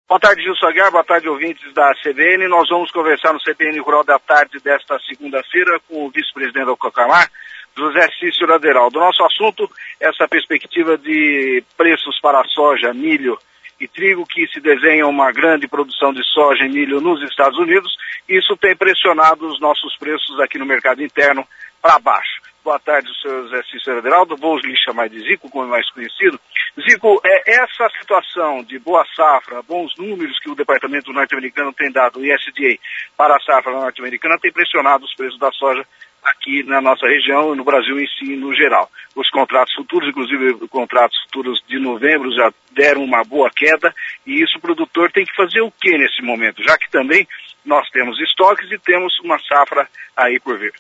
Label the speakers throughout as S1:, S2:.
S1: Boa tarde, Gilson Aguiar, boa tarde, ouvintes da CBN. Nós vamos conversar no CBN Rural da tarde desta segunda-feira com o vice-presidente do Cocamar, José Cícero Aderaldo. Nosso assunto é essa perspectiva de preços para soja, milho e trigo, que se desenha uma grande produção de soja e milho nos Estados Unidos. Isso tem pressionado os nossos preços aqui no mercado interno para baixo. Boa tarde, senhor José Cícero Aderaldo. Vou lhe chamar de Zico, como é mais conhecido. Zico, essa situação de boa safra, bons números que o departamento norte-americano tem dado, o USDA, para a safra norte-americana, tem pressionado os preços da soja aqui na nossa região e no Brasil em si, no geral. Os contratos futuros, inclusive contratos futuros de novembro, já deram uma boa queda, e isso o produtor tem que fazer o que nesse momento? Já que também nós temos estoques e temos uma safra aí por vir.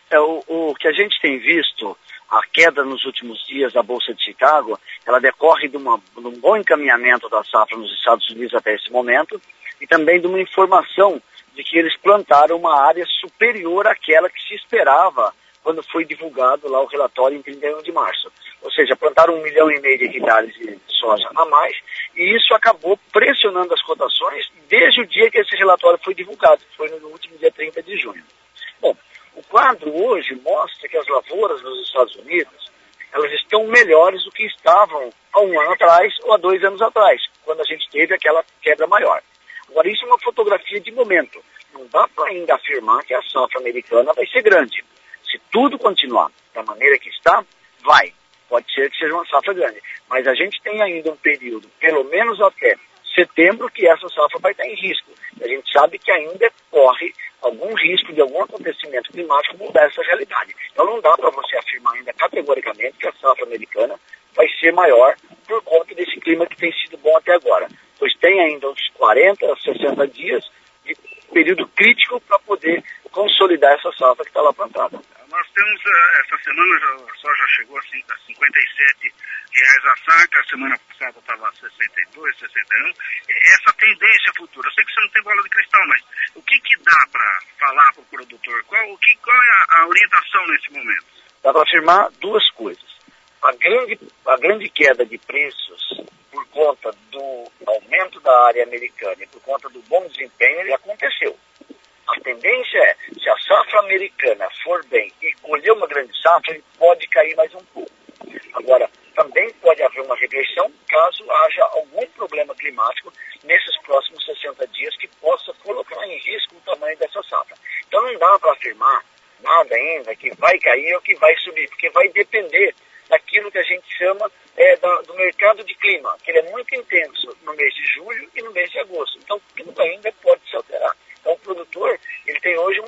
S2: O que a gente tem visto, a queda nos últimos dias da Bolsa de Chicago, ela decorre de um bom encaminhamento da safra nos Estados Unidos até esse momento, e também de uma informação de que eles plantaram uma área superior àquela que se esperava quando foi divulgado lá o relatório em 31 de março. Ou seja, plantaram 1,5 milhão de hectares de soja a mais, e isso acabou pressionando as cotações desde o dia que esse relatório foi divulgado, que foi no último dia 30 de junho. Bom, o quadro hoje mostra que as lavouras nos Estados Unidos, elas estão melhores do que estavam há um ano atrás ou há 2 anos atrás, quando a gente teve aquela quebra maior. Agora, isso é uma fotografia de momento. Não dá para ainda afirmar que a safra americana vai ser grande. Se tudo continuar da maneira que está, vai. Pode ser que seja uma safra grande. Mas a gente tem ainda um período, pelo menos até setembro, que essa safra vai estar em risco. A gente sabe que ainda corre algum risco de algum acontecimento climático mudar essa realidade. Então não dá para você afirmar ainda categoricamente que a safra americana vai ser maior por conta desse clima que tem sido bom até agora. Pois tem ainda uns 40, 60 dias de período crítico para poder consolidar essa safra que está lá plantada.
S1: Nós temos, essa semana, a soja chegou a R$57 a saca, a semana passada estava a 62, 61. Essa tendência futura, eu sei que você não tem bola de cristal, mas o que dá para falar para o produtor? Qual é a orientação nesse momento?
S2: Dá para afirmar duas coisas. A grande queda de preços por conta do aumento da área americana e por conta do bom desempenho, ele aconteceu. A tendência é, se a safra americana for bem e colher uma grande safra, ele pode cair mais um pouco. Agora, também pode haver uma regressão caso haja algum problema climático nesses próximos 60 dias que possa colocar em risco o tamanho dessa safra. Então não dá para afirmar nada ainda que vai cair ou que vai subir, porque vai depender daquilo que a gente chama do mercado de clima, que ele é muito intenso no mês de julho e no mês de agosto. Então tudo ainda pode se alterar. Então o produtor, ele tem hoje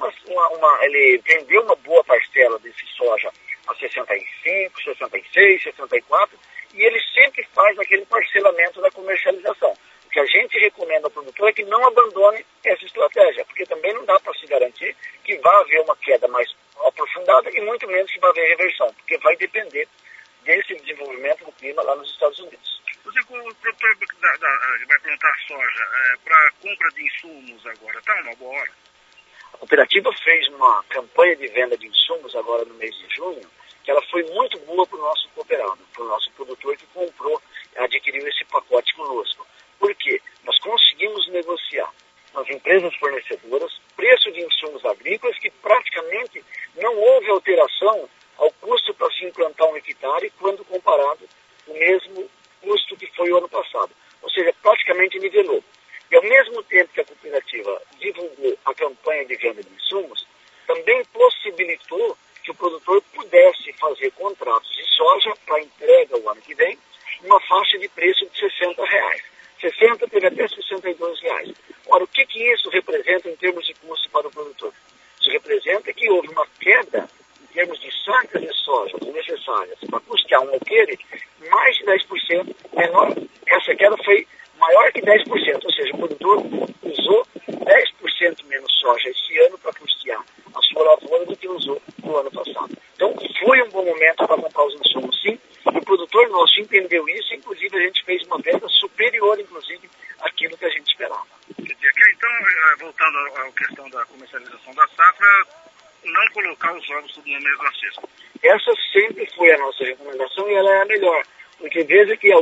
S2: ele vendeu uma boa parcela desse soja a 65, 66, 64, e ele sempre faz aquele parcelamento da comercialização. O que a gente recomenda ao produtor é que não abandone essa estratégia, porque também não dá para se garantir que vai haver uma queda mais aprofundada e muito menos que vai haver reversão, porque vai depender desse desenvolvimento do clima lá nos Estados Unidos.
S1: O produtor vai plantar soja para compra de insumos agora, está uma boa hora?
S2: A cooperativa fez uma campanha de venda de insumos agora no mês de junho, que ela foi muito boa para o nosso cooperado, para o nosso produtor que adquiriu esse pacote conosco. Por quê? Nós conseguimos negociar com as empresas fornecedoras preço de insumos agrícolas que praticamente não houve alteração ao custo para se implantar um hectare quando comparado com o mesmo custo que foi o ano passado. Ou seja, praticamente nivelou. E ao mesmo tempo que a cooperativa divulgou a campanha de venda de insumos, também possibilitou que o produtor pudesse fazer contratos de soja para entrega o ano que vem, numa faixa de preço de R$60. 60 teve até R$62. Ora, o que isso representa em termos de custo para o produtor? Isso representa que houve uma queda em termos de sacas de soja necessárias para custear um alqueire mais de 10% menor. Essa queda foi maior que 10%, ou seja, o produtor usou 10% menos soja esse ano para custear a sua lavoura do que usou no ano passado. Então, foi um bom momento para comprar os insumos, sim, e o produtor nosso entendeu isso, inclusive a gente fez uma venda superior, inclusive, àquilo que a gente esperava.
S1: Então, voltando à questão da comercialização da safra, não colocar os ovos tudo na mesma cesta.
S2: Essa sempre foi a nossa recomendação e ela é a melhor, porque veja que alguns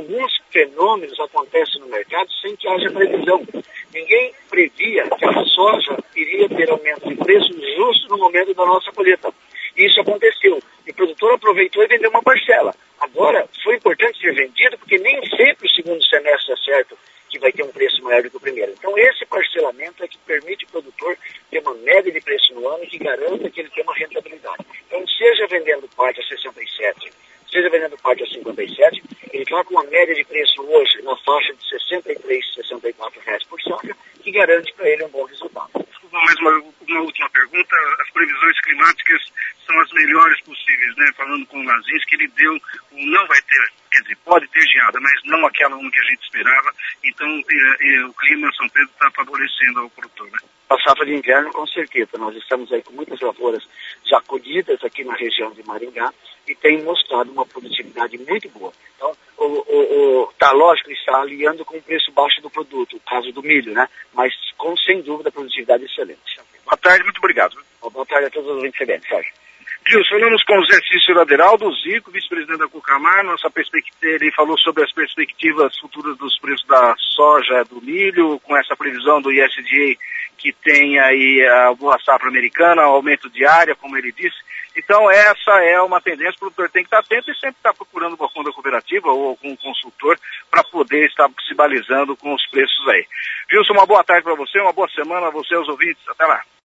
S2: fenômenos acontecem no mercado sem que haja previsão. Ninguém previa que a soja iria ter aumento de preço justo no momento da nossa colheita. E isso aconteceu. E o produtor aproveitou e vendeu uma parcela. Agora, foi importante ser vendido porque nem sempre o segundo semestre é certo que vai ter um preço maior do que o primeiro. Então, esse parcelamento é que permite o produtor ter uma média de preço no ano que garanta que ele tem uma rentabilidade. Então, seja vendendo parte a 67, seja vendendo parte a 57, ele está com uma média de preço hoje na faixa de 63, 64 reais por saca, que garante para ele um bom resultado.
S1: Desculpa, mais uma última pergunta. As previsões climáticas são as melhores possíveis, né? Falando com o Lazins, que ele deu, não vai ter, quer dizer, pode ter geada, mas não aquela que a gente esperava. Então, o clima São Pedro está favorecendo ao produtor, né?
S2: A safra de inverno, com certeza. Nós estamos aí com muitas lavouras já colhidas aqui na região de Maringá e tem mostrado uma produtividade muito boa. Então, tá lógico que está aliando com o preço baixo do produto, o caso do milho, né? Mas, sem dúvida, a produtividade é excelente.
S1: Boa tarde, muito obrigado.
S2: Boa tarde a todos os ouvintes CBN, Sérgio.
S1: Gilson, falamos com o Zé Cícero Aderaldo, Zico, vice-presidente da Cocamar. Ele falou sobre as perspectivas futuras dos preços da soja, do milho, com essa previsão do USDA que tem aí a boa safra americana, aumento de área, como ele disse. Então, essa é uma tendência, o produtor tem que estar atento e sempre estar procurando uma fundo cooperativa ou algum consultor para poder estar se balizando com os preços aí. Gilson, uma boa tarde para você, uma boa semana a você, aos ouvintes. Até lá.